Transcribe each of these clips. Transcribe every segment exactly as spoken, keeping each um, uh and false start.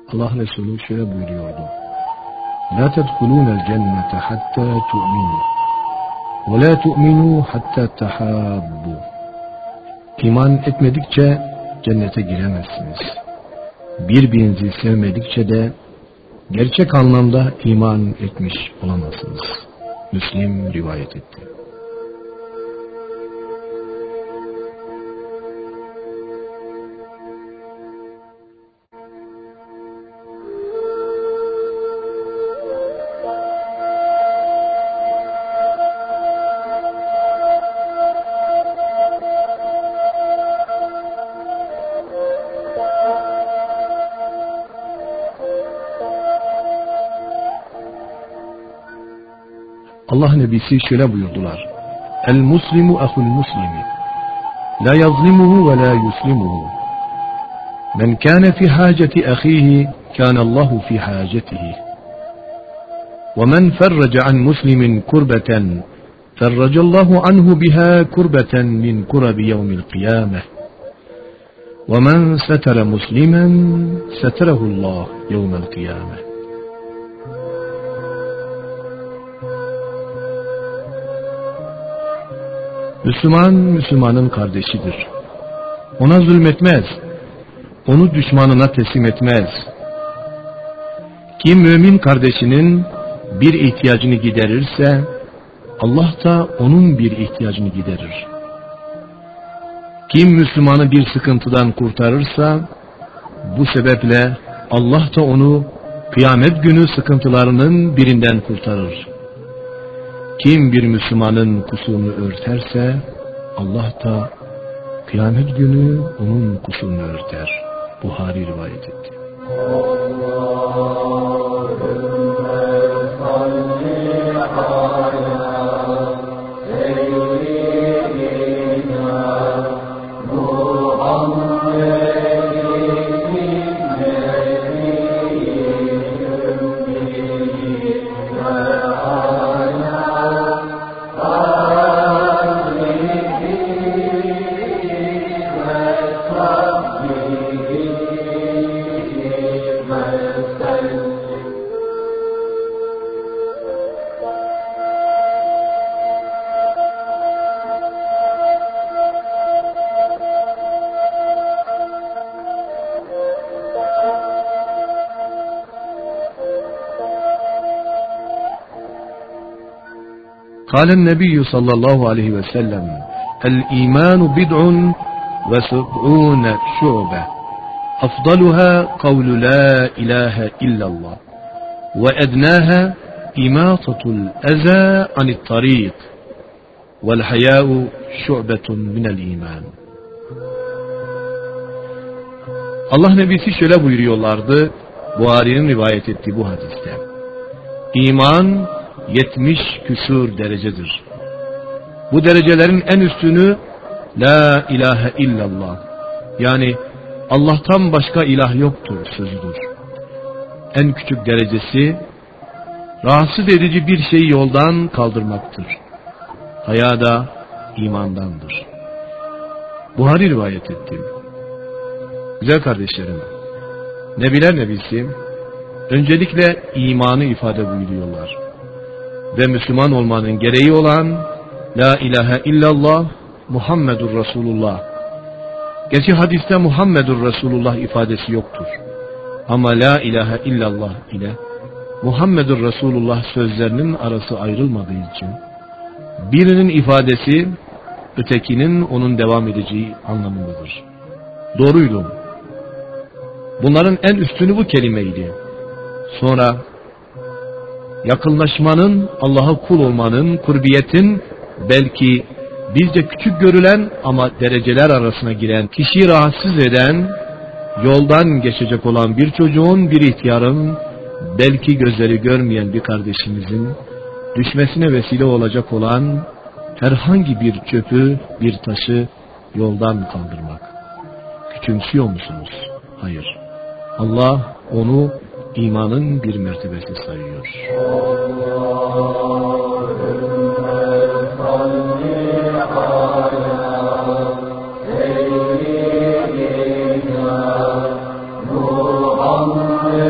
Allah Resulü şöyle buyuruyordu: La tedhulûnel cennete hattâ tu'minû ve la tu'minû hattâ tehâbbû. İman etmedikçe cennete giremezsiniz. Birbirinizi sevmedikçe de gerçek anlamda iman etmiş olamazsınız. Müslim rivayet etti. Allah Nebisi şöyle buyurdular: El muslimu ahul muslimi la yazlimuhu ve la yuslimuhu. Men kana fi haceti ahihi kana Allahu fi hacetihi. Ve men ferraca an muslimin kurbeten ferraca Allahu anhu biha kurbeten min kurabi yevmil kıyameh. Ve men setara muslimen setarahu Allah yevmel kıyameh. Müslüman, Müslümanın kardeşidir. Ona zulmetmez, onu düşmanına teslim etmez. Kim mümin kardeşinin bir ihtiyacını giderirse, Allah da onun bir ihtiyacını giderir. Kim Müslümanı bir sıkıntıdan kurtarırsa, bu sebeple Allah da onu kıyamet günü sıkıntılarının birinden kurtarır. Kim bir Müslümanın kusurunu örterse, Allah da kıyamet günü onun kusurunu örter. Buhari rivayet etti. قال النبي صلى الله عليه وسلم الإيمان بدع وسبعون شعبة أفضلها قول لا إله إلا الله وأدناها إماطة الأذى عن الطريق والحياء شعبة من الإيمان. Allah Nebisi şöyle buyuruyorlardı, Buhari'nin rivayet ettiği bu hadiste: İman yetmiş küsur derecedir. Bu derecelerin en üstünü La ilahe illallah, yani Allah'tan başka ilah yoktur sözüdür. En küçük derecesi rahatsız edici bir şeyi yoldan kaldırmaktır. Haya da imandandır. Buhari rivayet etti. Güzel kardeşlerim, Nebiler Nebisi öncelikle imanı ifade buyuruyorlar. Ve Müslüman olmanın gereği olan La ilahe illallah Muhammedur Resulullah. Gerçi hadiste Muhammedur Resulullah ifadesi yoktur. Ama La ilahe illallah ile Muhammedur Resulullah sözlerinin arası ayrılmadığı için birinin ifadesi ötekinin onun devam edeceği anlamındadır. Doğruydu. Bunların en üstünü bu kelimeydi. Sonra yakınlaşmanın, Allah'a kul olmanın, kurbiyetin, belki bizce küçük görülen ama dereceler arasına giren, kişiyi rahatsız eden, yoldan geçecek olan bir çocuğun, bir ihtiyarın, belki gözleri görmeyen bir kardeşimizin düşmesine vesile olacak olan herhangi bir çöpü, bir taşı yoldan kaldırmak. Küçümsüyor musunuz? Hayır. Allah onu imanın bir mertebesi sayıyor. Muhammed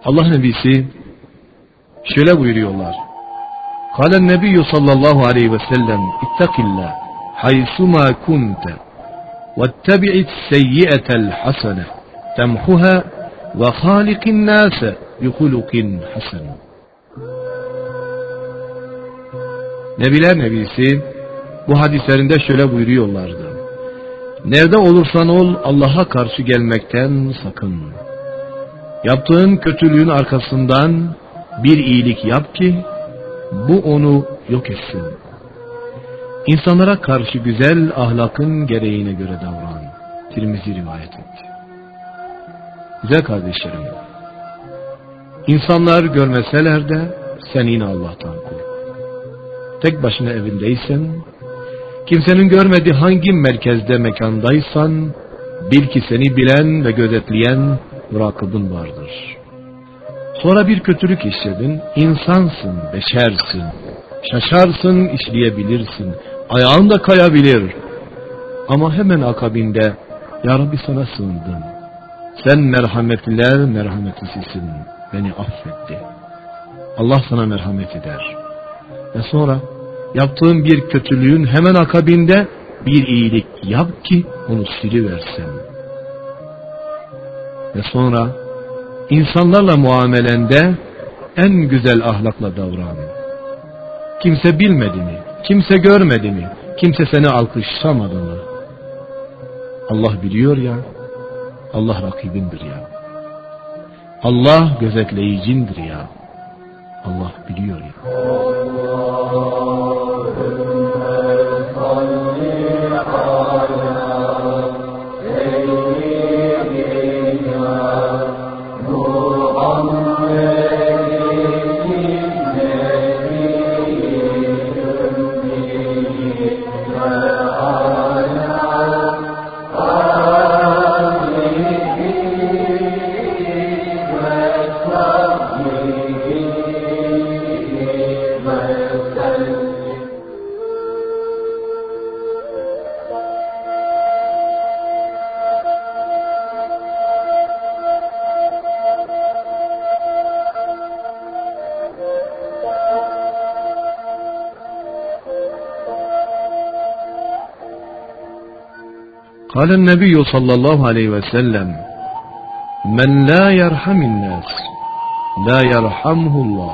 Allah Nebisi şöyle buyuruyorlar. Kâlen nebiyyü sallallahu aleyhi ve sellem ittakillah haysuma kunte vettebi'it seyyiyetel hasene temhuha ve halikin nâse bihulukin hasen. Nebiler Nebisi bu hadislerinde şöyle buyuruyorlardı. Nerede olursan ol Allah'a karşı gelmekten sakın. Yaptığın kötülüğün arkasından bir iyilik yap ki bu onu yok etsin. İnsanlara karşı güzel ahlakın gereğine göre davran. Tirmizi rivayet etti. Güzel kardeşlerim, İnsanlar görmeseler de sen yine Allah'tan kork. Tek başına evindeysen, kimsenin görmediği hangi merkezde mekandaysan, bil ki seni bilen ve gözetleyen murakibin vardır. Sonra bir kötülük işledin, insansın, beşersin, şaşarsın, işleyebilirsin, ayağın da kayabilir. Ama hemen akabinde, Ya Rabbi sana sığındım, sen merhametliler merhametlisisin, beni affetti. Allah sana merhamet eder. Ve sonra yaptığın bir kötülüğün hemen akabinde bir iyilik yap ki onu siliversen. Ve sonra insanlarla muamelende en güzel ahlakla davran. Kimse bilmedi mi? Kimse görmedi mi? Kimse seni alkışlamadı mı? Allah biliyor ya, Allah rakibindir ya. Allah gözetleyicidir ya. Allah biliyor ya. قال النبي صلى الله عليه وسلم من لا يرحم الناس لا يرحمه الله.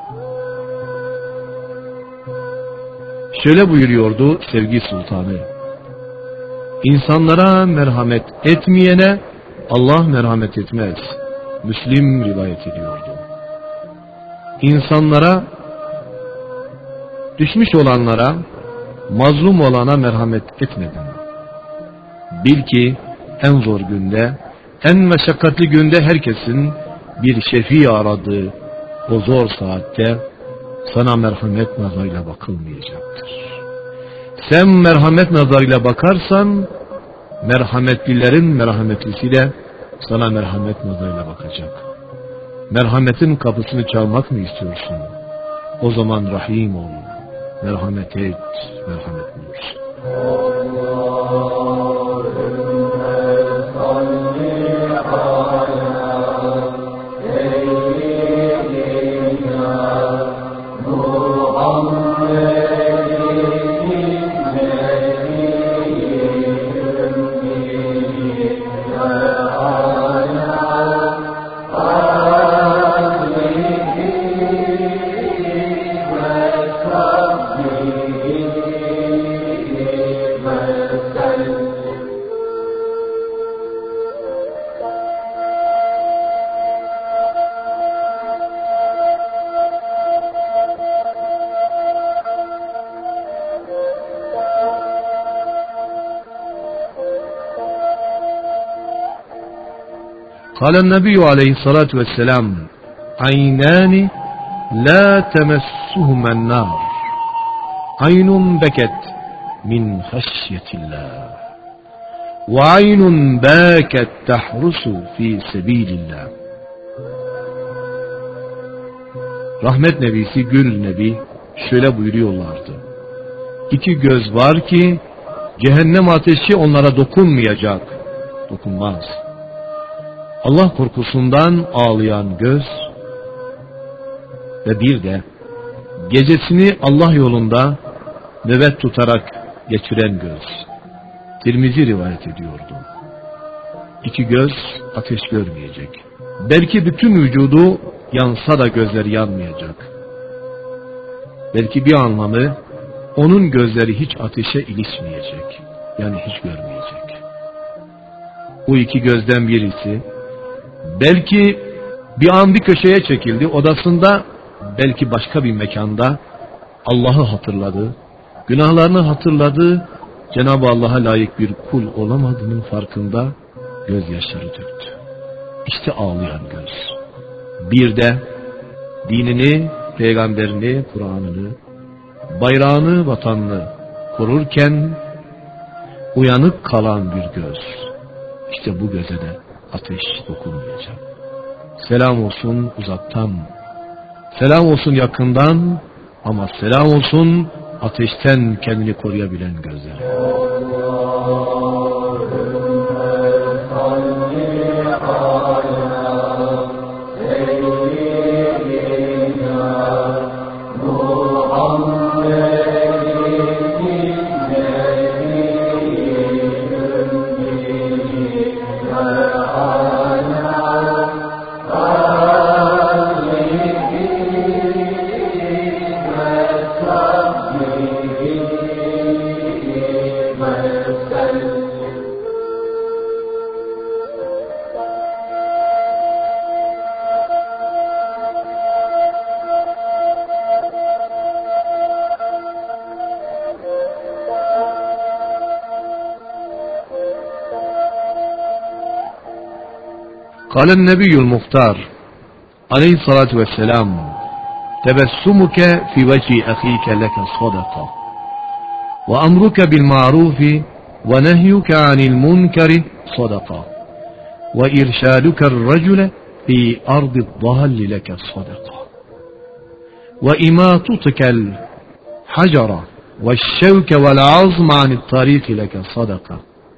Şöyle buyuruyordu sevgi sultanı. İnsanlara merhamet etmeyene Allah merhamet etmez. Müslim rivayet ediyordu. İnsanlara, düşmüş olanlara, mazlum olana merhamet etmedin. Bil ki en zor günde, en meşakkatli günde herkesin bir şefi aradığı o zor saatte sana merhamet nazarıyla bakılmayacaktır. Sen merhamet nazarıyla bakarsan, merhametlilerin merhametlisi de sana merhamet nazarıyla bakacak. Merhametin kapısını çalmak mı istiyorsun? O zaman rahim ol, merhamet et, merhamet bulursun. قال النبي عليه الصلاة والسلام عينان لا تمسهما النار عين بكت من خشية الله وعين باكت تحرس في سبيل الله. Rahmet Nebisi Gül Nebi şöyle buyuruyorlardı. İki göz var ki cehennem ateşi onlara dokunmayacak, dokunmaz. Allah korkusundan ağlayan göz ve bir de gecesini Allah yolunda nöbet tutarak geçiren göz. Tirmizi rivayet ediyordu. İki göz ateş görmeyecek. Belki bütün vücudu yansa da gözleri yanmayacak. Belki bir anlamı onun gözleri hiç ateşe ilişmeyecek. Yani hiç görmeyecek. Bu iki gözden birisi belki bir an bir köşeye çekildi odasında, belki başka bir mekanda Allah'ı hatırladı, günahlarını hatırladı, Cenab-ı Allah'a layık bir kul olamadığının farkında gözyaşları döktü. İşte ağlayan göz. Bir de dinini, peygamberini, Kur'an'ını, bayrağını, vatanını korurken uyanık kalan bir göz. İşte bu göze de ateş dokunmayacak. Selam olsun uzaktan, selam olsun yakından, ama selam olsun ateşten kendini koruyabilen gözlere. قال النبي المختار عليه الصلاة والسلام تبسمك في وجه أخيك لك صدقة وأمرك بالمعروف ونهيك عن المنكر صدقة وإرشادك الرجل في أرض الضال لك صدقة وإماتتك الحجر والشوك والعظم عن الطريق لك صدقة.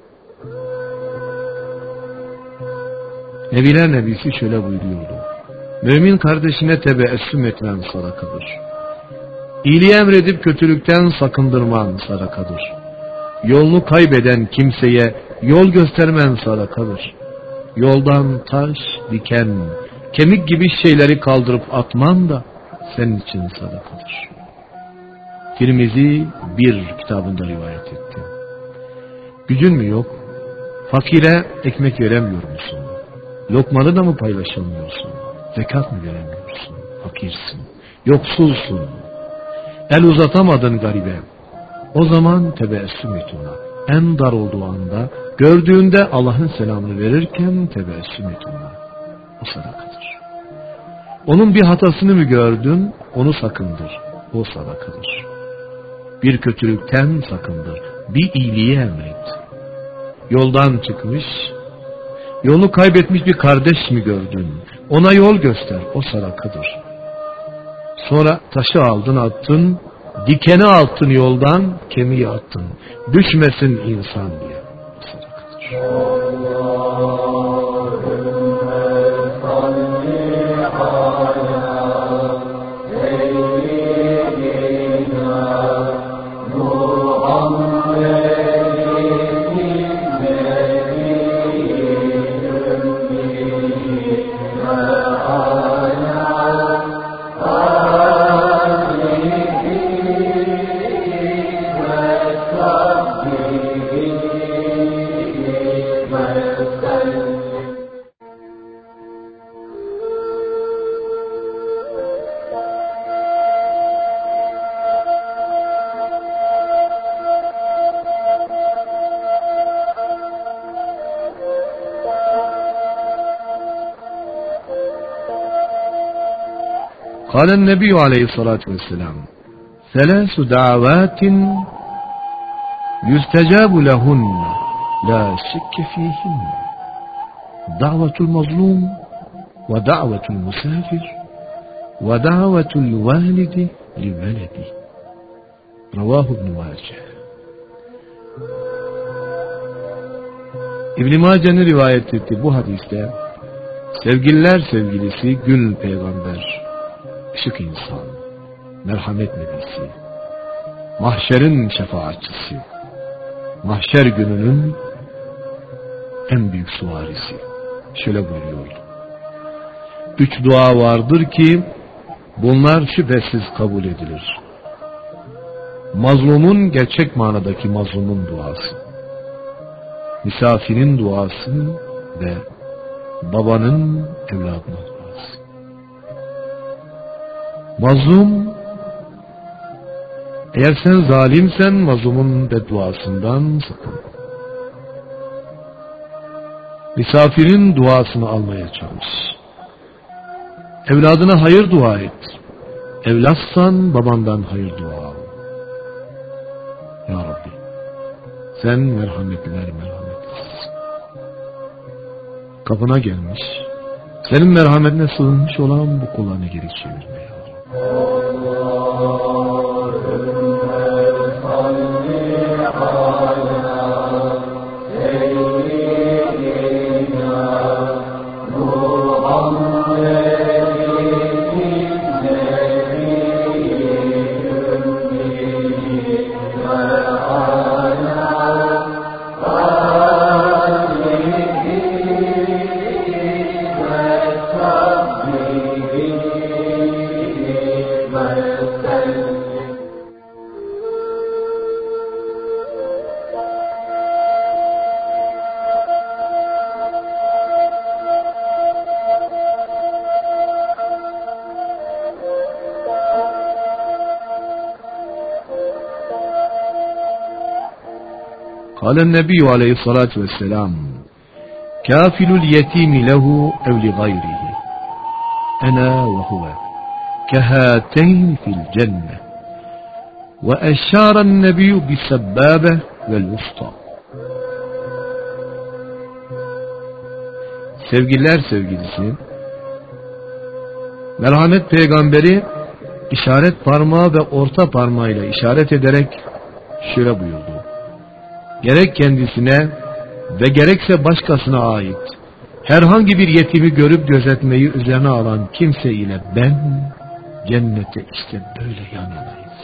Nebiler Nebisi şöyle buyuruyordu: mümin kardeşine tebeessüm etmen sadakadır. İyiliği emredip kötülükten sakındırman sadakadır. Yolunu kaybeden kimseye yol göstermen sadakadır. Yoldan taş, diken, kemik gibi şeyleri kaldırıp atman da senin için sadakadır. Tirmizi bir kitabında rivayet etti. Gücün mü yok? Fakire ekmek veremiyor musun? Lokmanı da mı paylaşamıyorsun? Zekat mı veremiyorsun? Fakirsin, yoksulsun. El uzatamadın garibe. O zaman tebeessüm et ona. En dar olduğu anda, gördüğünde Allah'ın selamını verirken tebeessüm et ona. O sadakadır. Onun bir hatasını mı gördün? Onu sakındır. O sadakadır. Bir kötülükten sakındır. Bir iyiliği emret. Yoldan çıkmış, yolu kaybetmiş bir kardeş mi gördün? Ona yol göster. O sadakadır. Sonra taşı aldın attın, dikeni attın yoldan, kemiği attın. Düşmesin insan diye. O sadakadır. قال النبي عليه الصلاة والسلام ثلاث دعوات يستجاب لهن لا شك فيهن دعوة المظلوم ودعوة المسافر ودعوة الوالد لولده. رواه ابن ماجه. İbn Mace'nin rivayet ettiği bu hadiste sevgililer sevgilisi Gül Peygamber ışık insan, merhamet nebisi, mahşerin şefaatçisi, mahşer gününün en büyük suvarisi. Şöyle buyuruyordu: üç dua vardır ki bunlar şüphesiz kabul edilir. Mazlumun, gerçek manadaki mazlumun duası, misafirin duası ve babanın evladına duası. Mazlum, eğer sen zalimsen mazlumun bedduasından sakın. Misafirin duasını almaya çalış. Evladına hayır dua et. Evlatsan babandan hayır dua al. Ya Rabbi, sen merhametliler merhametlisin. Kapına gelmiş, senin merhametine sığınmış olan bu kulağını geri çevirme ya Rabbi. قال النبي عليه الصلاة والسلام كافل اليتيم له أو لغيره أنا وهو كهاتين في الجنة وأشار النبي بالسبابة والوسطى. Sevgililer sevgilisi, merhamet peygamberi işaret parmağı ve orta parmağıyla işaret ederek şöyle buyurdu: gerek kendisine ve gerekse başkasına ait herhangi bir yetimi görüp gözetmeyi üzerine alan kimse ile ben cennete işte böyle yan yanayız.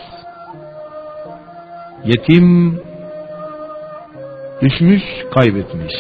Yetim düşmüş, kaybetmiş.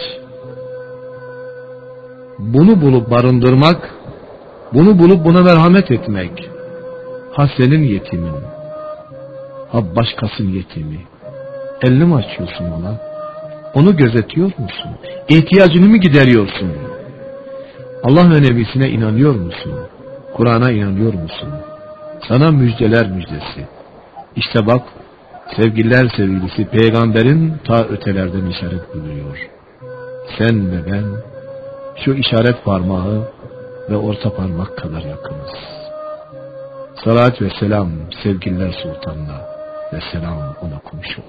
Bunu bulup barındırmak, bunu bulup buna merhamet etmek. Ha senin yetimin, ha başkasının yetimi. Elini mi açıyorsun ona? Onu gözetiyor musun? İhtiyacını mı gideriyorsun? Allah ve Nebisine inanıyor musun? Kur'an'a inanıyor musun? Sana müjdeler müjdesi. İşte bak, sevgililer sevgilisi peygamberin ta ötelerden işaret buluyor. Sen ve ben şu işaret parmağı ve orta parmak kadar yakınız. Salat ve selam sevgililer sultanına ve selam ona komşu.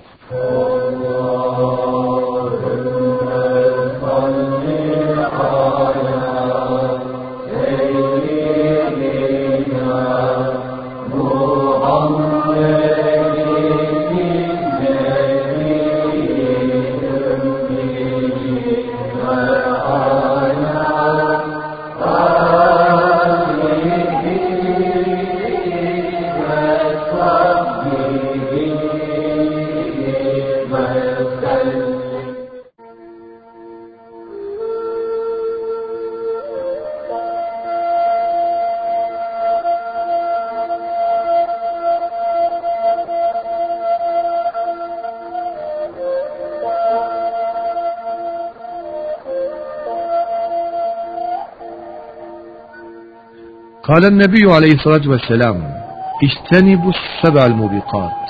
قال النبي عليه الصلاة والسلام اجتنبوا السبع الموبقات.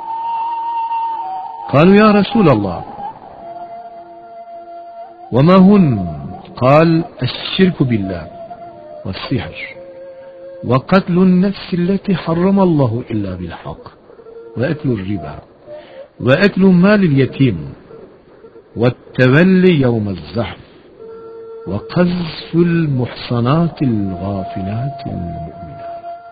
قالوا يا رسول الله وما هن؟ قال الشرك بالله والسحر وقتل النفس التي حرم الله إلا بالحق وأكل الربا وأكل مال اليتيم والتولي يوم الزحف وقذف المحصنات الغافلات المؤمنات.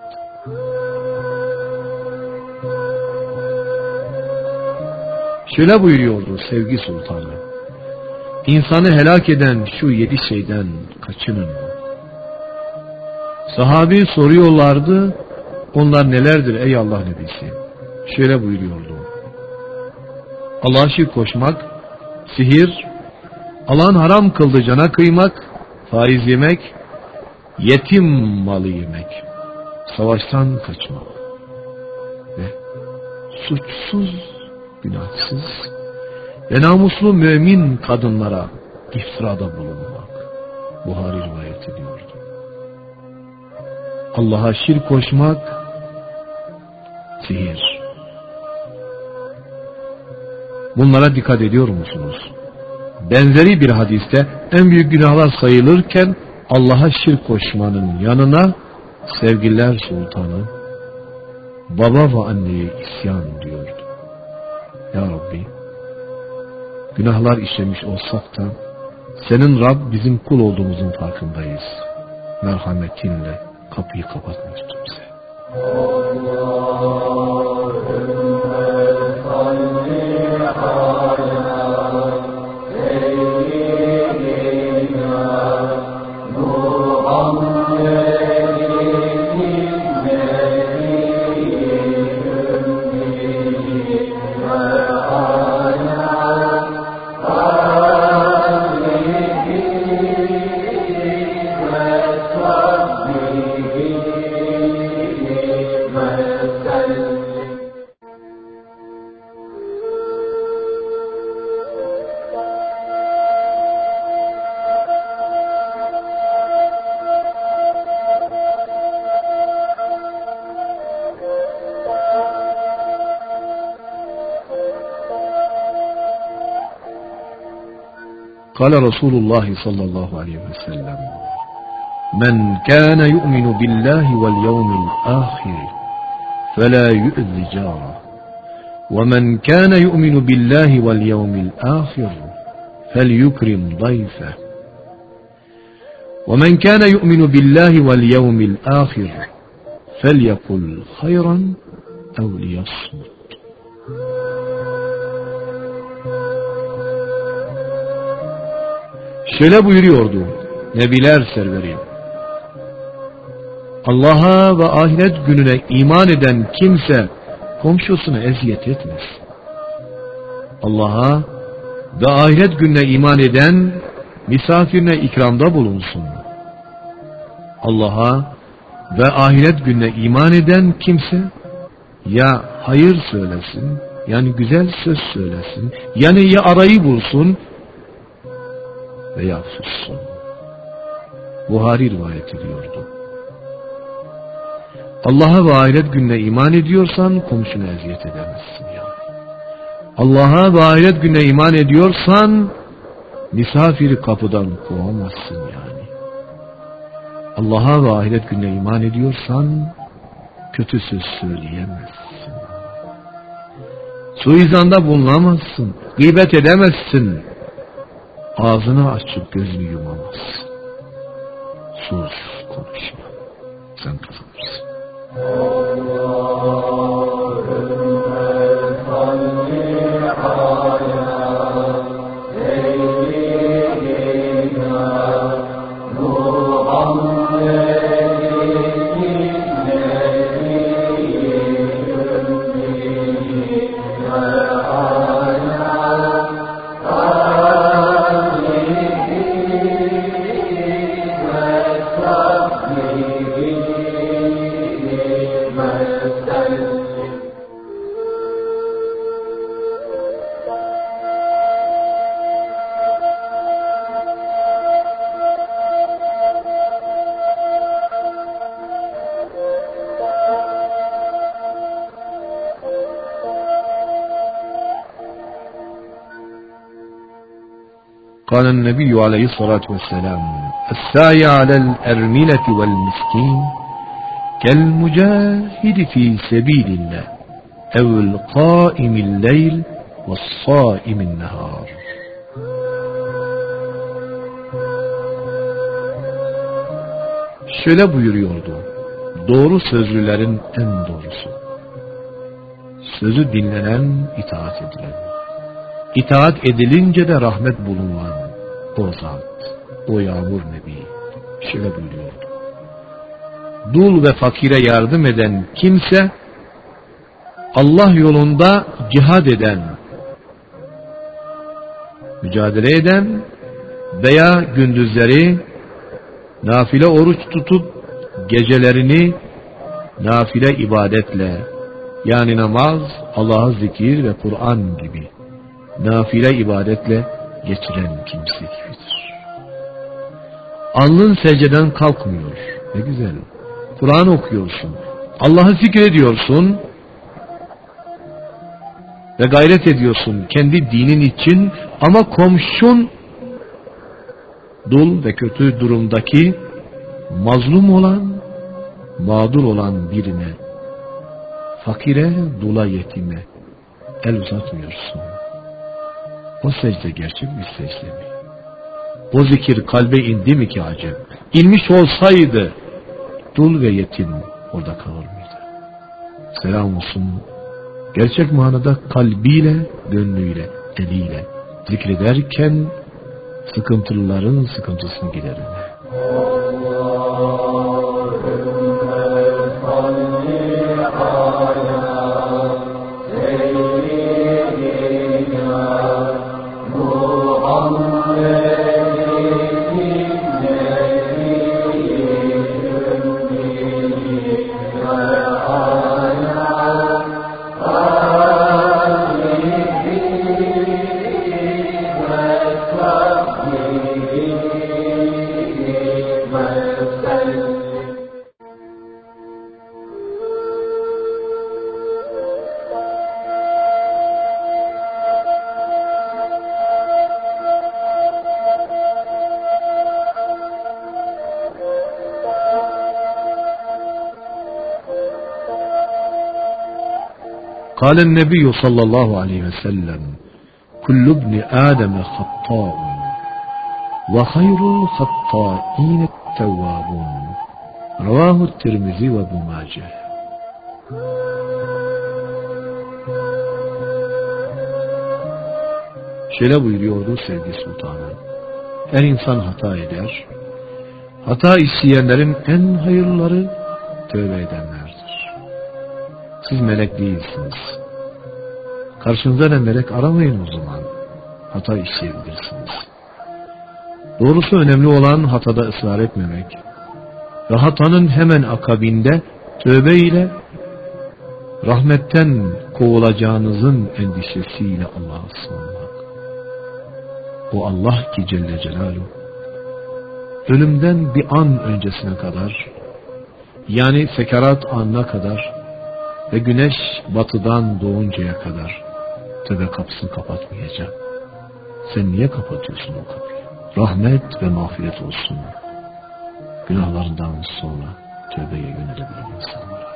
Şöyle buyuruyordu sevgi sultanı: İnsanı helak eden şu yedi şeyden kaçının. Sahabi soruyorlardı, Onlar nelerdir ey Allah Nebisi? Şöyle buyuruyordu. Allah'a şirk koşmak, sihir, Allah'ın haram kıldığı cana kıymak, faiz yemek, yetim malı yemek, savaştan kaçmak ve suçsuz, günahsız ve namuslu mümin kadınlara iftirada bulunmak. Buhari rivayet ediyordu. Allah'a şirk koşmak, sihir. Bunlara dikkat ediyor musunuz? Benzeri bir hadiste en büyük günahlar sayılırken Allah'a şirk koşmanın yanına sevgililer sultanı, baba ve anneye isyan diyordu. Ya Rabbi, günahlar işlemiş olsak da senin Rab bizim kul olduğumuzun farkındayız. Merhametinle kapıyı kapatmıştım bize. قال رسول الله صلى الله عليه وسلم من كان يؤمن بالله واليوم الآخر فلا يؤذي جاره ومن كان يؤمن بالله واليوم الآخر فليكرم ضيفه ومن كان يؤمن بالله واليوم الآخر فليقل خيرا أو ليصمت. Şöyle buyuruyordu Nebiler serveri. Allah'a ve ahiret gününe iman eden kimse komşusuna eziyet etmez. Allah'a ve ahiret gününe iman eden misafirine ikramda bulunsun. Allah'a ve ahiret gününe iman eden kimse ya hayır söylesin, yani güzel söz söylesin, yani ya arayı bulsun veya sussun. Buhari rivayet ediyordu. Allah'a ve ahiret gününe iman ediyorsan komşuna eziyet edemezsin yani. Allah'a ve ahiret gününe iman ediyorsan misafiri kapıdan kovamazsın yani. Allah'a ve ahiret gününe iman ediyorsan kötü söz söyleyemezsin. Suizanda bulunamazsın, gıybet edemezsin. Ağzını açıp gözünü yumamazsın. Sus, konuşma. Sen kazanırsın. قال النبي عليه الصلاة والسلام السعي على الأرملة والمسكين كالمجاهد في سبيل الله أو القائم الليل والصائم النهار. Şöyle buyuruyordu: doğru sözlülerin en doğrusu, sözü dinlenen, itaat edilen, İtaat edilince de rahmet bulunan o zat, o yağmur nebi şöyle buyuruyordu: dul ve fakire yardım eden kimse, Allah yolunda cihad eden, mücadele eden veya gündüzleri nafile oruç tutup gecelerini nafile ibadetle, yani namaz, Allah'a zikir ve Kur'an gibi nafile ibadetle geçiren kimse gibidir. Alnın secdeden kalkmıyor. Ne güzel. Kur'an okuyorsun. Allah'ı zikrediyorsun ve gayret ediyorsun kendi dinin için, ama komşun dul ve kötü durumdaki mazlum olan, mağdur olan birine, fakire, dula, yetime el uzatmıyorsun. O secde gerçek bir secde mi? O zikir kalbe indi mi ki acaba? İnmiş olsaydı dul ve yetim orada kalır mıydı? Selam olsun. Gerçek manada kalbiyle, gönlüyle, eliyle zikrederken sıkıntılıların sıkıntısını giderine. قال النبي صلى الله عليه وسلم كل ابن آدم خطاء وخير الخطائين التوابون رواه الترمذي وابن ماجه. Şöyle buyuruyordu sevgili sultanım: her insan hata eder, hata isteyenlerin en hayırları tövbe edenlerdir. Siz melek değilsiniz. Karşınıza da melek aramayın o zaman. Hata işleyebilirsiniz. Doğrusu önemli olan hatada ısrar etmemek ve hatanın hemen akabinde tövbe ile rahmetten kovulacağınızın endişesiyle Allah'a sığınmak. O Allah ki Celle Celaluhu ölümden bir an öncesine kadar, yani sekarat anına kadar ve güneş batıdan doğuncaya kadar tövbe kapısını kapatmayacak. Sen niye kapatıyorsun o kapıyı? Rahmet ve mağfiret olsun. Günahlarından sonra tövbeye yönelebilir insanlara.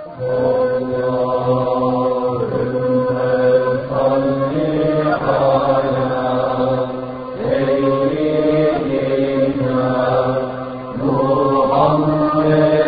Allahümme salli ala seyyidina Muhammed.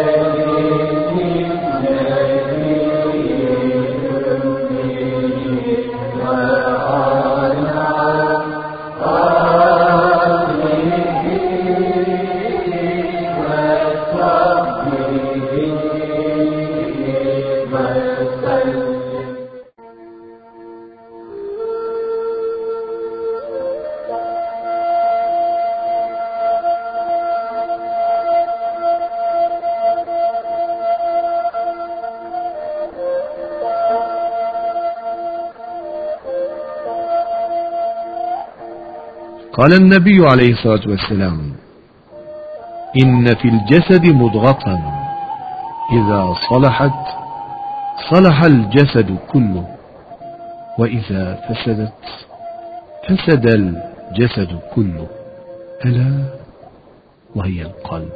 قال النبي عليه الصلاة والسلام إن في الجسد مضغة إذا صلحت صلح الجسد كله وإذا فسدت فسد الجسد كله ألا وهي القلب.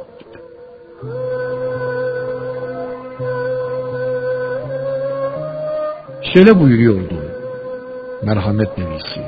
Şöyle buyuruyordu merhamet nebisi: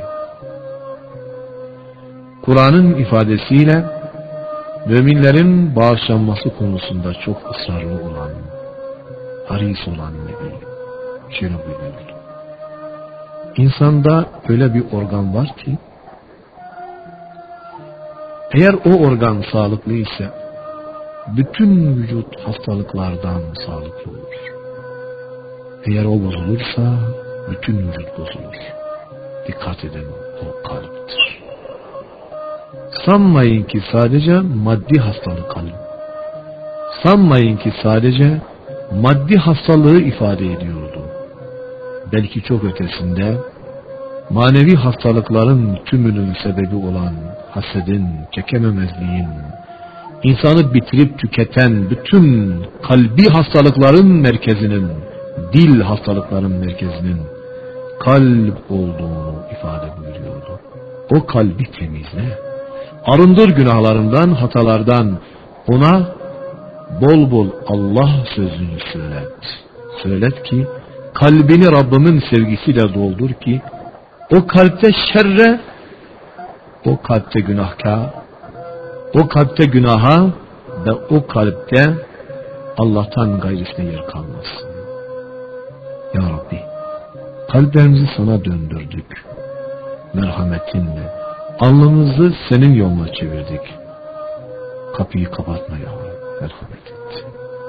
Kur'an'ın ifadesiyle müminlerin bağışlanması konusunda çok ısrarlı olan, haris olan Nebi şöyle buyuruyordu: İnsanda öyle bir organ var ki, eğer o organ sağlıklı ise bütün vücut hastalıklardan sağlıklı olur. Eğer o bozulursa bütün vücut bozulur. Dikkat edin, o kalptir. Sanmayın ki sadece maddi hastalık kalp. Sanmayın ki sadece maddi hastalığı ifade ediyordu. Belki çok ötesinde manevi hastalıkların tümünün sebebi olan hasedin, çekememezliğin, insanı bitirip tüketen bütün kalbi hastalıkların merkezinin, dil hastalıkların merkezinin kalp olduğunu ifade buyuruyordu. O kalbi temizle, arındır günahlarından, hatalardan, ona bol bol Allah sözünü söylet. Söylet ki kalbini Rabbimin sevgisiyle doldur ki o kalpte şerre, o kalpte günahka, o kalpte günaha ve o kalpte Allah'tan gayrısına yer kalmasın. Ya Rabbi, kalplerimizi sana döndürdük. Merhametinle alnımızı senin yoluna çevirdik. Kapıyı kapatma ya Rabbi, merhamet et.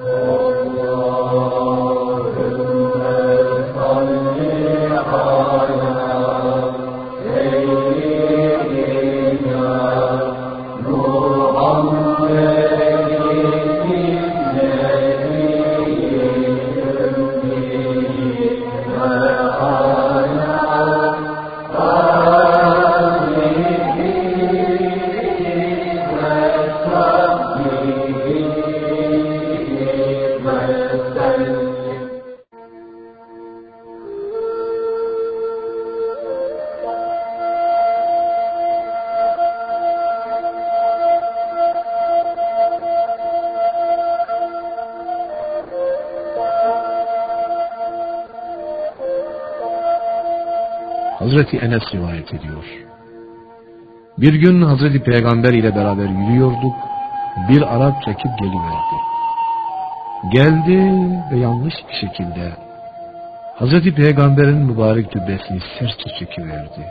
Hazreti Enes rivayet ediyor. Bir gün Hazreti Peygamber ile beraber yürüyorduk. Bir Arap çekip geliverdi. Geldi ve yanlış bir şekilde Hazreti Peygamber'in mübarek cübbesini sertçe çekiverdi.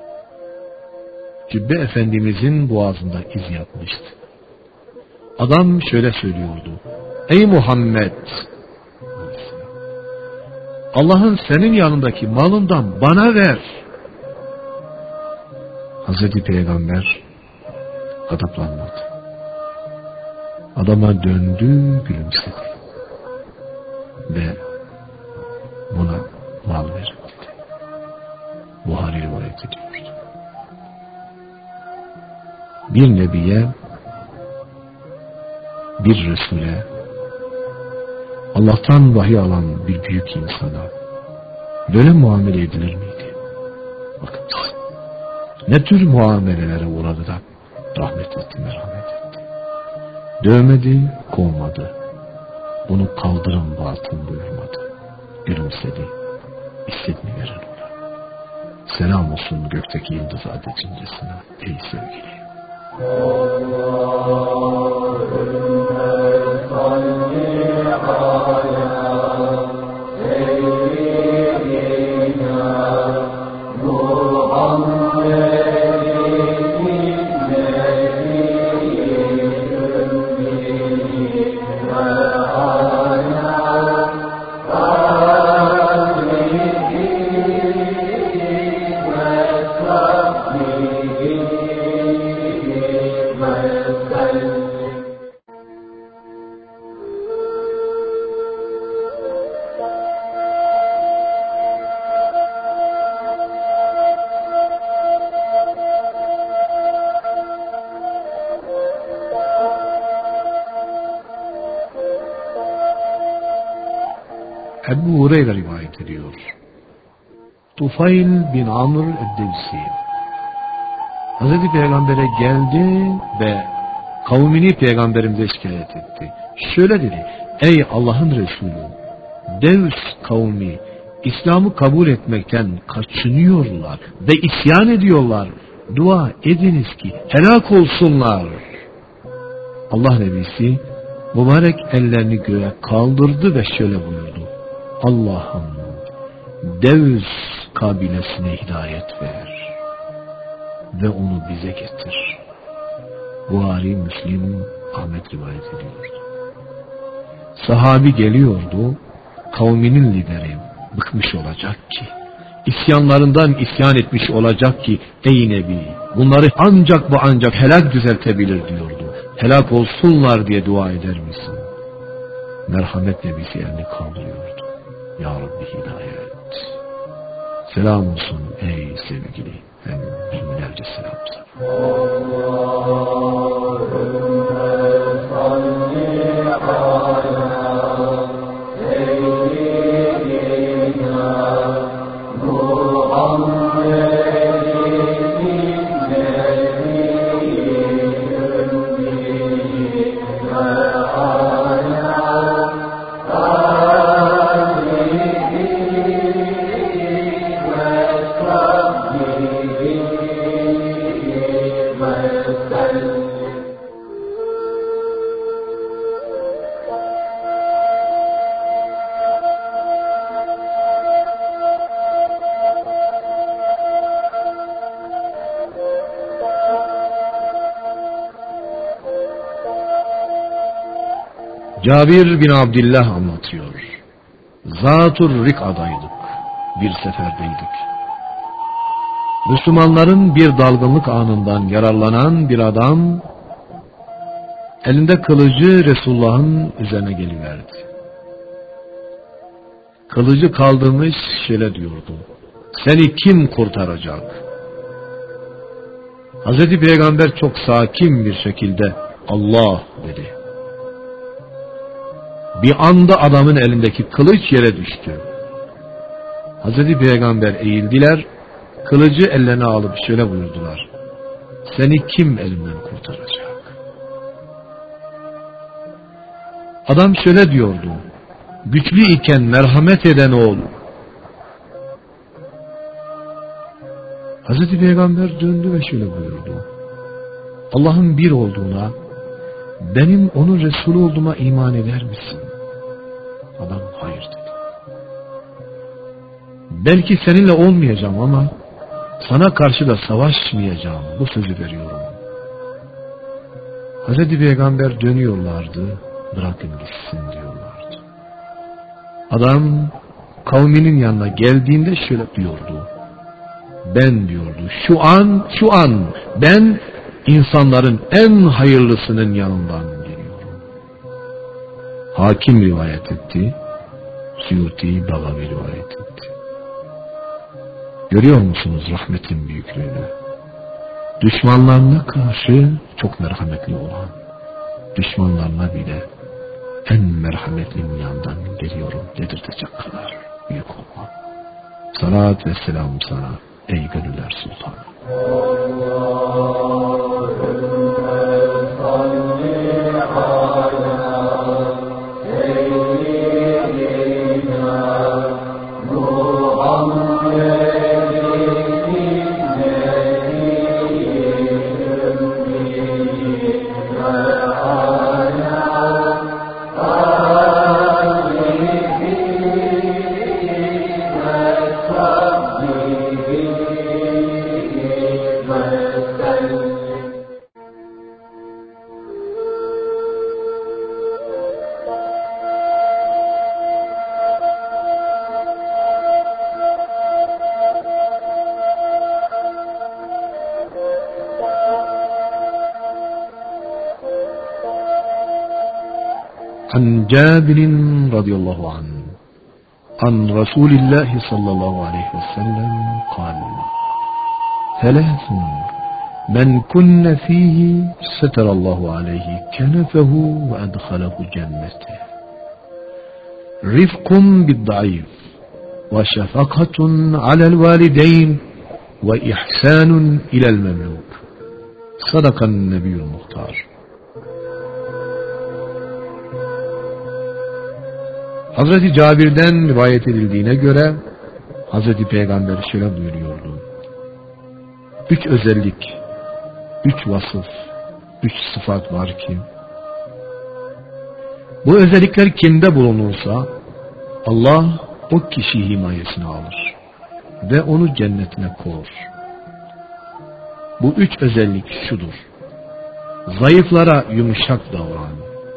Cübbe Efendimizin boğazında iz yapmıştı. Adam şöyle söylüyordu. Ey Muhammed! Allah'ın senin yanındaki malından bana ver. Hazreti Peygamber gadaplanmadı. Adama döndü, gülümsedi ve buna mal ver dedi. Buhari rivayet ediyor. Bir nebiye, bir Resul'e, Allah'tan vahiy alan bir büyük insana böyle muamele edilir miydi? Bakınız. Ne tür muamelelere uğradı da rahmet etti, merhamet etti. Dövmedi, kovmadı. Onu kaldırın batın buyurmadı. Gülümsedi. İstediğini verin ona. Selam olsun gökteki yıldız adetimcesine ey sevgili. Allahümme salli ala seyyidina Muhammed. Ebu Hureyre rivayet ediyor. Tufayl bin Amr el-Devsi Hazreti Peygamber'e geldi ve kavmini Peygamberimize şikayet etti. Şöyle dedi: ey Allah'ın Resulü, Devs kavmi İslam'ı kabul etmekten kaçınıyorlar ve isyan ediyorlar. Dua ediniz ki helak olsunlar. Allah Nebisi mübarek ellerini göğe kaldırdı ve şöyle buyurdu: Allah'ım Devs kabilesine hidayet ver ve onu bize getir. Buhari, Müslim Ahmet rivayet ediyordu. Sahabi geliyordu, kavminin lideri bıkmış olacak ki, isyanlarından isyan etmiş olacak ki, ey Nebi, bunları ancak bu ancak helak düzeltebilir diyordu. Helak olsunlar diye dua eder misin? Merhamet nebisi elini kaldırıyordu. Ya Rabbi hidayet. Selam olsun ey sevgili, hem binlerce selam sana. Allahümme salli ala seyyidina Muhammedin Cabir bin Abdillah anlatıyor. Zat-ı Rika'daydık. Bir seferdeydik. Müslümanların bir dalgınlık anından yararlanan bir adam elinde kılıcı Resulullah'ın üzerine geliverdi. Kılıcı kaldırmış şöyle diyordu. Seni kim kurtaracak? Hazreti Peygamber çok sakin bir şekilde Allah dedi. Bir anda adamın elindeki kılıç yere düştü. Hazreti Peygamber eğildiler, kılıcı ellerine alıp şöyle buyurdular. Seni kim elimden kurtaracak? Adam şöyle diyordu. Güçlü iken merhamet eden ol. Hazreti Peygamber döndü ve şöyle buyurdu. Allah'ın bir olduğuna, benim onun Resulü olduğuma iman eder misin? Adam hayır dedi. Belki seninle olmayacağım ama sana karşı da savaşmayacağım, bu sözü veriyorum. Hazreti Peygamber dönüyorlardı, bırakın gitsin diyorlardı. Adam kavminin yanına geldiğinde şöyle diyordu. Ben diyordu şu an, şu an ben insanların en hayırlısının yanından geliyorum. Hakim rivayet etti, Suyuti Bagavi rivayet etti. Görüyor musunuz rahmetin büyüklüğünü? Düşmanlarına karşı çok merhametli olan, düşmanlarına bile en merhametlinin yanından geliyorum dedirtecek kadar büyük olma. Salat ve selam sana ey gönüller sultanı. عن جابر رضي الله عنه عن رسول الله صلى الله عليه وسلم قال ثلاث من كن فيه ستر الله عليه كنفه وأدخله جنته رفق بالضعيف وشفقة على الوالدين وإحسان إلى المملوك صدق النبي المختار. Hazreti Cabir'den rivayet edildiğine göre Hazreti Peygamber şöyle buyuruyordu. Üç özellik, üç vasıf, üç sıfat var ki bu özellikler kimde bulunursa Allah o kişiyi himayesine alır ve onu cennetine korur. Bu üç özellik şudur. Zayıflara yumuşak davran.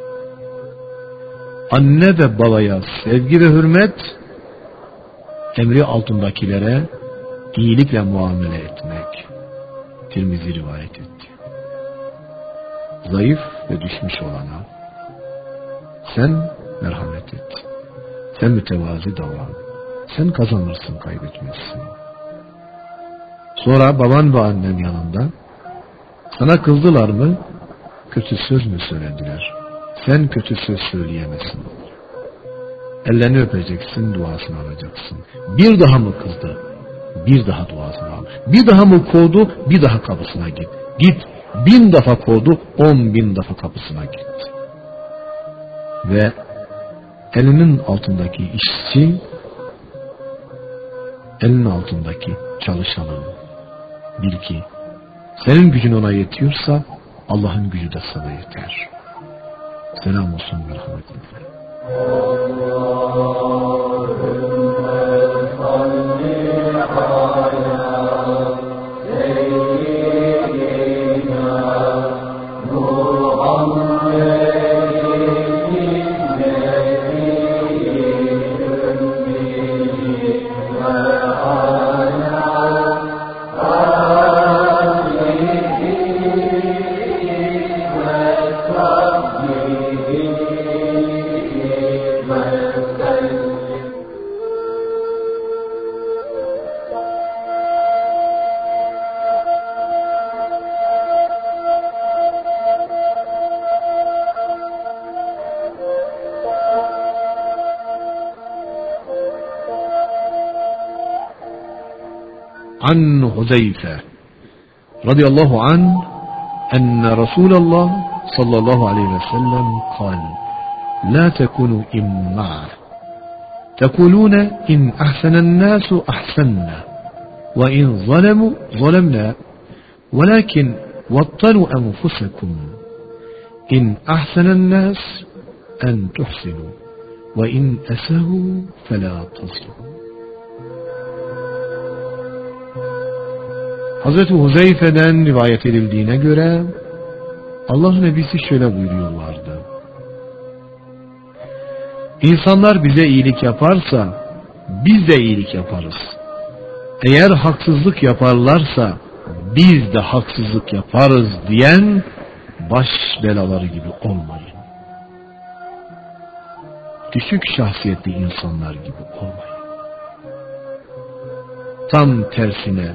Anne ve babaya sevgi ve hürmet, emri altındakilere iyilikle muamele etmek. Tirmizi rivayet etti. Zayıf ve düşmüş olana sen merhamet et. Sen mütevazi davran. Sen kazanırsın, kaybetmezsin. Sonra baban ve annen yanında sana kızdılar mı, kötü söz mü söylediler? Sen kötü söz söyleyemezsin. Ellerini öpeceksin, duasını alacaksın. Bir daha mı kızdı? Bir daha duasını al. Bir daha mı kovdu? Bir daha kapısına git. Git. Bin defa kovdu, on bin defa kapısına git. Ve elinin altındaki işçi, elinin altındaki çalışanın bil ki senin gücün ona yetiyorsa Allah'ın gücü de sana yeter. Selam olsun, merhametle. عن حذيفة رضي الله عنه أن رسول الله صلى الله عليه وسلم قال لا تكونوا إمعة تقولون إن أحسن الناس أحسننا وإن ظلموا ظلمنا ولكن وطنوا أنفسكم إن أحسن الناس أن تحسنوا وإن أساءوا فلا تصلحوا. Hazreti Huzeyfe'den rivayet edildiğine göre Allah Nebisi şöyle buyuruyorlardı. İnsanlar bize iyilik yaparsa biz de iyilik yaparız. Eğer haksızlık yaparlarsa biz de haksızlık yaparız diyen baş belaları gibi olmayın. Düşük şahsiyetli insanlar gibi olmayın. Tam tersine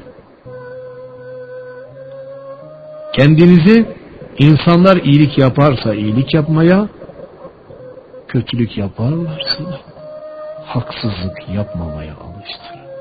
kendinizi insanlar iyilik yaparsa iyilik yapmaya, kötülük yaparlarsa haksızlık yapmamaya alıştırın.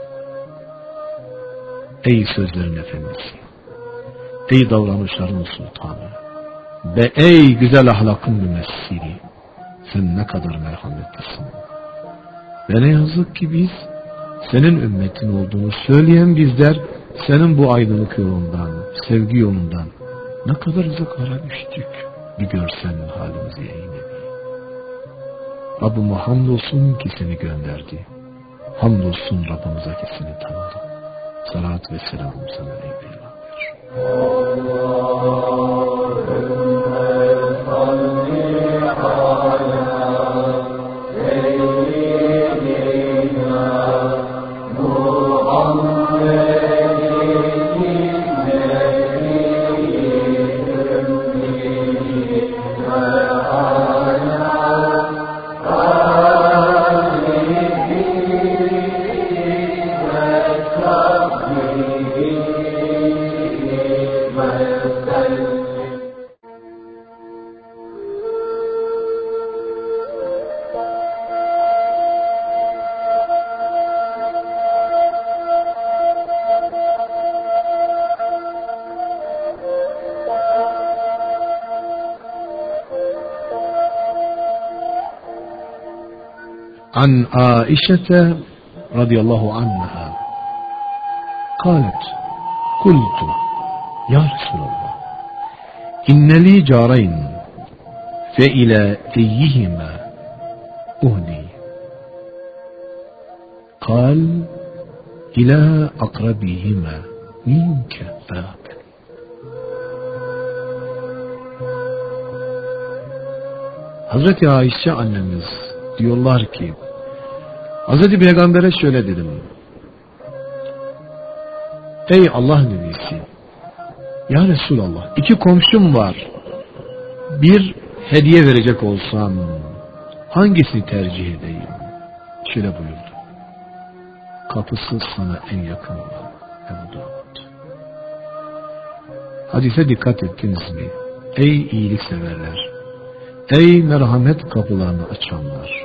Ey sözlerin efendisi, ey davranışların sultanı ve ey güzel ahlakın mümessili, sen ne kadar merhametlisin. Ve ne yazık ki biz, senin ümmetin olduğunu söyleyen bizler, senin bu aydınlık yolundan, sevgi yolundan ne kadar uzaklara düştük. Bir görsen halimizi ey Nebi. Rabbime hamdolsun ki seni gönderdi. Hamdolsun Rabbimize ki seni tanıdı. Salat ve selam sana ey Peygamber. عن عائشة رضي الله عنها قالت قلت يا رسول الله إن لي جارين فإلى أيهما أهدي قال إلى أقربهما منك آكل. Hazreti Ayşe annemiz diyorlar ki, Hazreti Peygamber'e şöyle dedim: ey Allah nebisi, ya Resulallah, iki komşum var, bir hediye verecek olsam hangisini tercih edeyim? Şöyle buyurdu: kapısı sana en yakın olan Ebu Davud. Hadise dikkat ettiniz mi? Ey iyilik severler, ey merhamet kapılarını açanlar,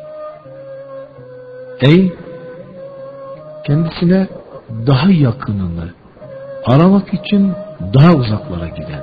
ey kendisine daha yakınını aramak için daha uzaklara giden,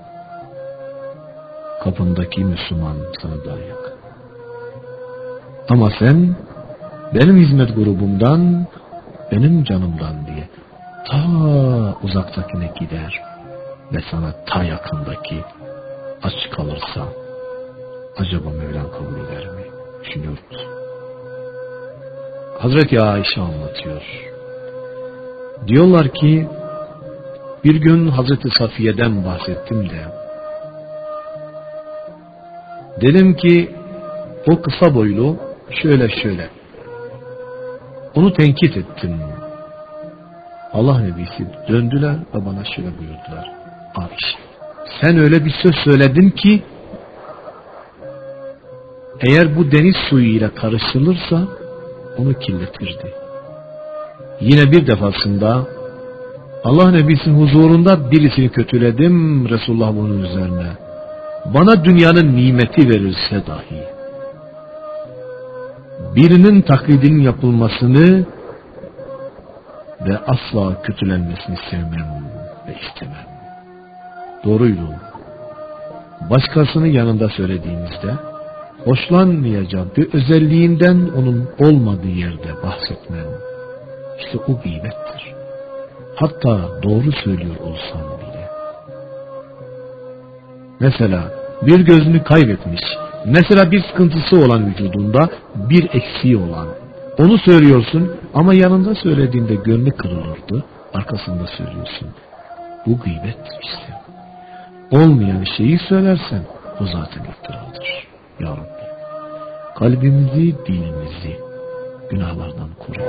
kapındaki Müslüman sana daha yakın. Ama sen benim hizmet grubumdan, benim canımdan diye ta uzaktakine gider ve sana ta yakındaki aç kalırsa acaba Mevlam kabul eder mi? Düşünüyor musun? Hazreti Ayşe anlatıyor. Diyorlar ki, bir gün Hazreti Safiye'den bahsettim de dedim ki o kısa boylu şöyle şöyle, onu tenkit ettim. Allah nebisi döndüler ve bana şöyle buyurdular: Ayşe, sen öyle bir söz söyledin ki eğer bu deniz suyuyla karıştırılırsa onu kirletirdi. Yine bir defasında Allah nebisinin huzurunda birisini kötüledim, Resulullah bunun üzerine bana dünyanın nimeti verilse dahi birinin taklidinin yapılmasını ve asla kötülenmesini sevmem ve istemem. Doğruydu. Başkasının yanında söylediğinizde hoşlanmayacağı bir özelliğinden onun olmadığı yerde bahsetmem, İşte o gıybettir. Hatta doğru söylüyor olsam bile. Mesela bir gözünü kaybetmiş, mesela bir sıkıntısı olan vücudunda bir eksiği olan, onu söylüyorsun ama yanında söylediğinde gönlü kırılırdı, arkasında söylüyorsun. Bu gıybettir işte. Olmayan şeyi söylersen o zaten iftiradır. Ya Rabbi, kalbimizi, dilimizi günahlardan koru.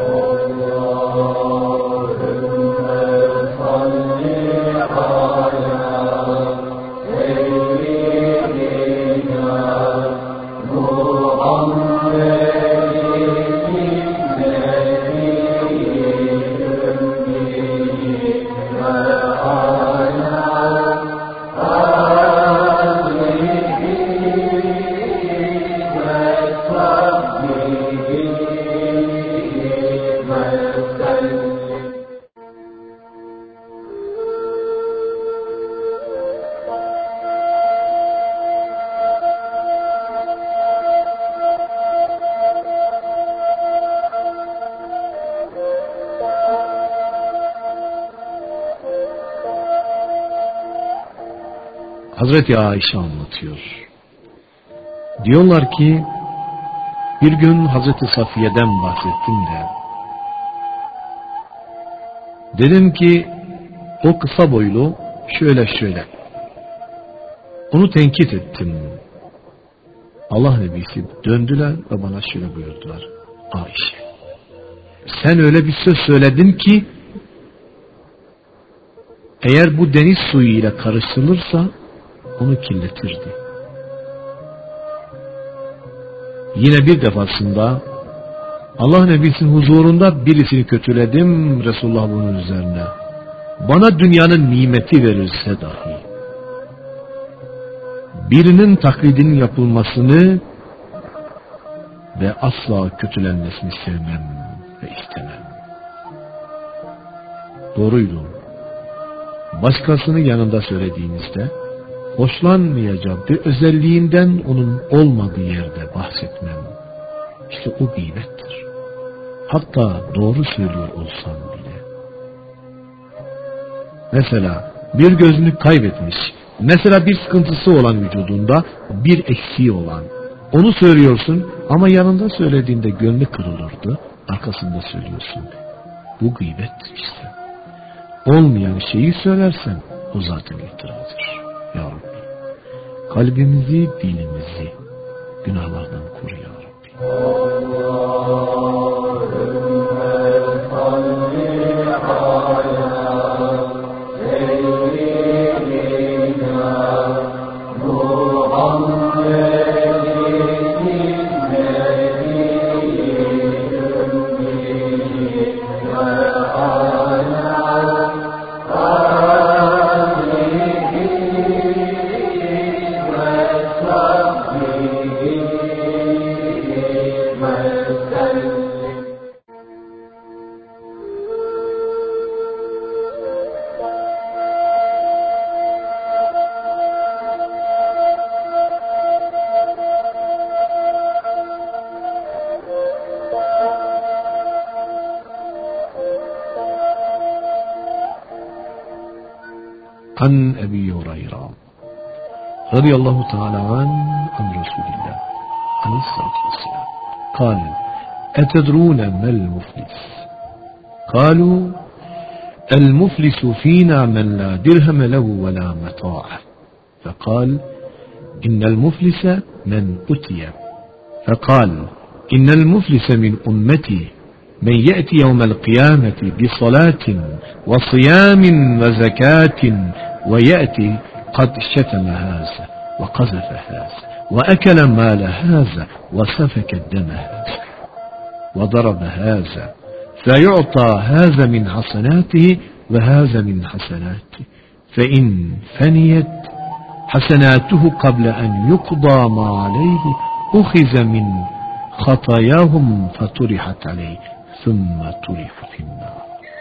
Hazreti Ayşe anlatıyor. Diyorlar ki bir gün Hazreti Safiye'den bahsettim de dedim ki o kısa boylu şöyle şöyle, onu tenkit ettim. Allah nebisi döndüler ve bana şöyle buyurdular: Ayşe, sen öyle bir söz söyledin ki eğer bu deniz suyuyla karıştırılırsa onu kirletirdi. Yine bir defasında Allah nebisinin huzurunda birisini kötüledim, Resulullah bunun üzerine bana dünyanın nimeti verilse dahi birinin taklidinin yapılmasını ve asla kötülenmesini sevmem ve istemem. Doğruydu. Başkasının yanında söylediğinizde hoşlanmayacağı bir özelliğinden onun olmadığı yerde bahsetmem, İşte o gıybettir. Hatta doğru söylüyor olsam bile. Mesela bir gözünü kaybetmiş, mesela bir sıkıntısı olan vücudunda bir eksiği olan, onu söylüyorsun ama yanında söylediğinde gönlü kırılırdı, arkasında söylüyorsun. Bu gıybettir işte. Olmayan şeyi söylersen o zaten iftiradır. Ya Rabbi, kalbimizi, dilimizi günahlardan koru ya Rabbi. عن أبي هريرة رضي الله تعالى عنه عن رسول الله عليه الصلاة والسلام قال أتدرون ما المفلس؟ قالوا المفلس فينا من لا درهم له ولا متاع. فقال إن المفلس من أتي. فقال إن المفلس من أمتي من يأتي يوم القيامة بصلاة وصيام وزكاة ويأتي قد شتم هذا وقذف هذا وأكل مال هذا وسفك الدم هذا وضرب هذا، فيعطى هذا من حسناته وهذا من حسناته، فإن فنيت حسناته قبل أن يقضى ما عليه أخذ من خطاياهم فطرحت عليه ثم طرح في النار.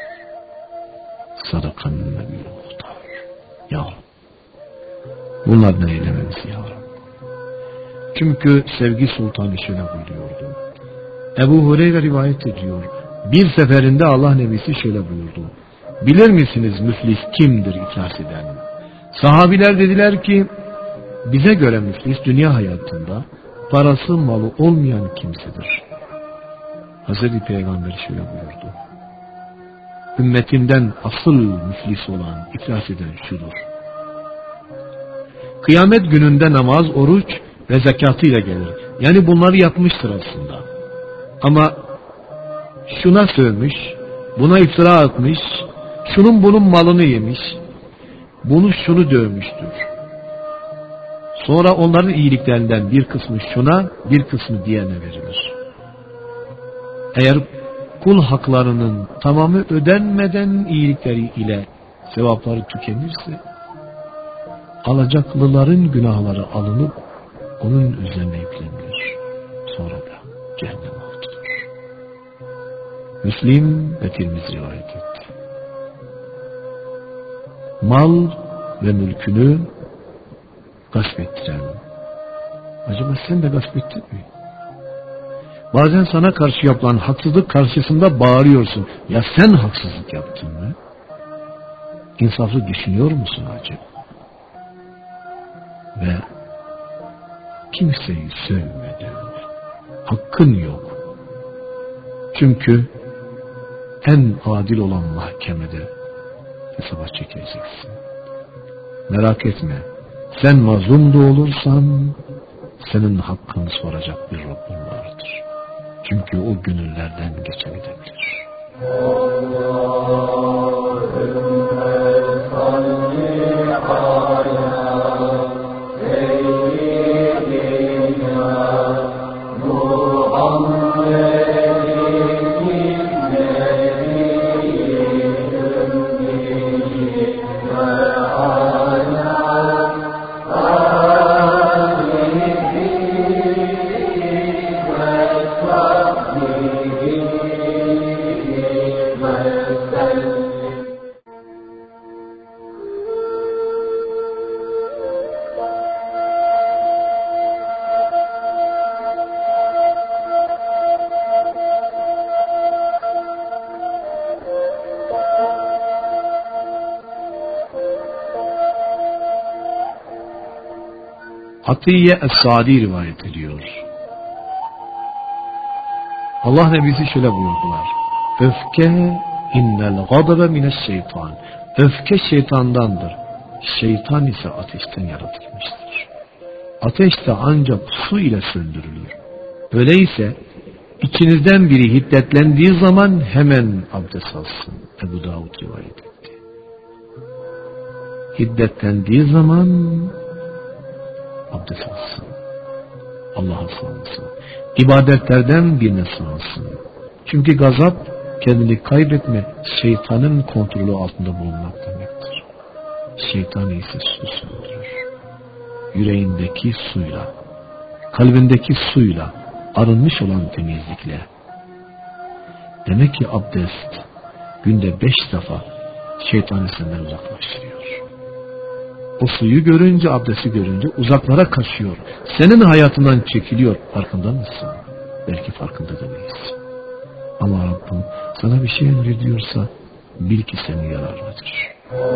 صدق النبي المختار. Ya Rab, bunlardan eylememiz ya Rab. Çünkü sevgi sultanı şöyle buyuruyordu. Ebu Hureyre rivayet ediyor. Bir seferinde Allah Nebisi şöyle buyurdu. Bilir misiniz müflis kimdir iflas eden? Sahabiler dediler ki bize göre müflis dünya hayatında parası malı olmayan kimsedir. Hazreti Peygamber şöyle buyurdu. Ümmetinden asıl müflis olan, iflas eden şudur. Kıyamet gününde namaz, oruç ve zekatıyla gelir. Yani bunları yapmıştır aslında. Ama şuna sövmüş, buna iftira atmış, şunun bunun malını yemiş, bunu şunu dövmüştür. Sonra onların iyiliklerinden bir kısmı şuna, bir kısmı diğerine verilir. Eğer kul haklarının tamamı ödenmeden iyilikleri ile sevapları tükenirse, alacaklıların günahları alınıp onun üzerine yüklenilir. Sonra da cehenneme atılır. Müslim ve Tirmizi rivayet etti. Mal ve mülkünü gasp ettiren, acaba sen de gasp ettin mi? Bazen sana karşı yapılan haksızlık karşısında bağırıyorsun. Ya sen haksızlık yaptın mı? İnsaflı düşünüyor musun acaba? Ve kimseyi sevmeden hakkın yok. Çünkü en adil olan mahkemede hesaba çekileceksin. Merak etme. Sen mazlum da olursan senin hakkını soracak bir Rabbin vardır. Çünkü o gönüllerden geçebilir. Atiye Es-Sadi rivayet ediyor. Allah Nebisi şöyle buyurdular. Öfke innel gadabe mineşşeytan. Öfke şeytandandır. Şeytan ise ateşten yaratılmıştır. Ateş de ancak su ile söndürülür. Öyleyse içinizden biri hiddetlendiği zaman hemen abdest alsın. Ebu Davud rivayet etti. Hiddetlendiği zaman abdest alsın. Allah'a sığınsın. İbadetlerden birine sığınsın. Çünkü gazap kendini kaybetme, şeytanın kontrolü altında bulunmak demektir. Şeytan ise su söndürür. Yüreğindeki suyla, kalbindeki suyla, arınmış olan temizlikle. Demek ki abdest günde beş defa şeytanı senden uzaklaştırıyor. O suyu görünce, abdesti görünce uzaklara kaçıyor. Senin hayatından çekiliyor. Farkında mısın? Belki farkında da değilsin. Ama Rabbim sana bir şey emrediyorsa bil ki senin yararlıdır.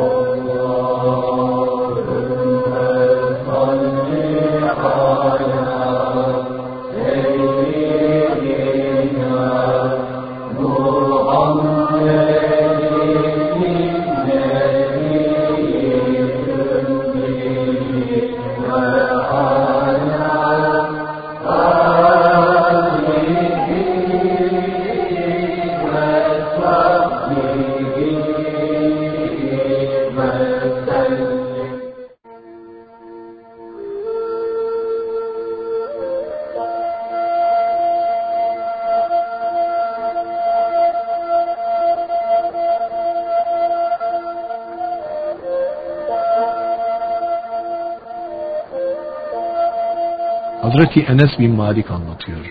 Hazreti Enes bin Malik anlatıyor.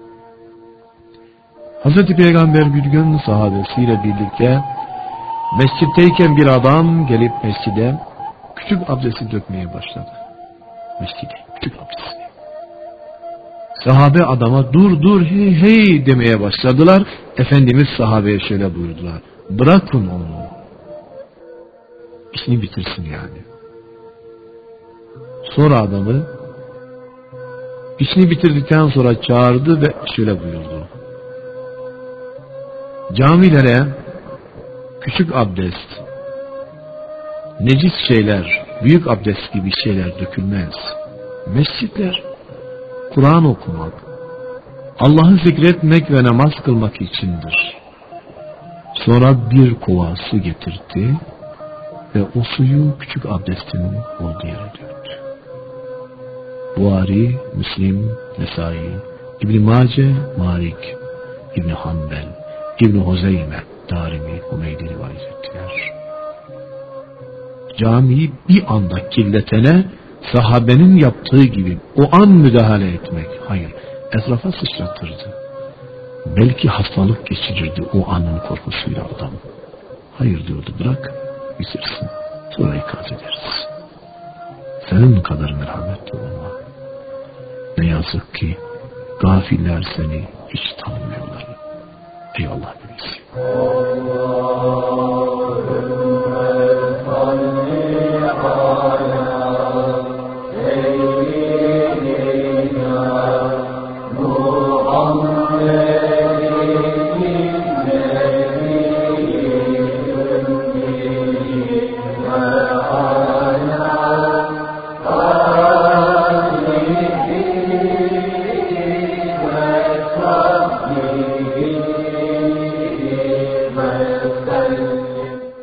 Hazreti Peygamber bir gün sahabesiyle birlikte mescitteyken bir adam gelip mescide küçük abdesti dökmeye başladı. Mescide küçük abdesti. Sahabe adama dur dur hey hey demeye başladılar. Efendimiz sahabeye şöyle buyurdular. Bırakın onu. İşini bitirsin yani. Sonra adamı İşini bitirdikten sonra çağırdı ve şöyle buyurdu. Camilere küçük abdest, necis şeyler, büyük abdest gibi şeyler dökülmez. Mescitler, Kur'an okumak, Allah'ı zikretmek ve namaz kılmak içindir. Sonra bir kova su getirdi ve o suyu küçük abdestin olduğu yere döktü. Buhari, Müslim, Nesai, İbn-i Mace, Malik, İbn-i Hanbel, İbn-i Huzeyme, Darimi, Humeydi rivayet ettiler. Camiyi bir anda kirletene sahabenin yaptığı gibi o an müdahale etmek, hayır, etrafa sıçratırdı. Belki hastalık geçirirdi o anın korkusuyla adam. Hayır diyordu, bırak, bitirsin, sonra ikaz ederiz. Senin kadar merhametli olma. Ne yazık ki gafiller seni hiç tanımıyorlar. Ey Allah birisi.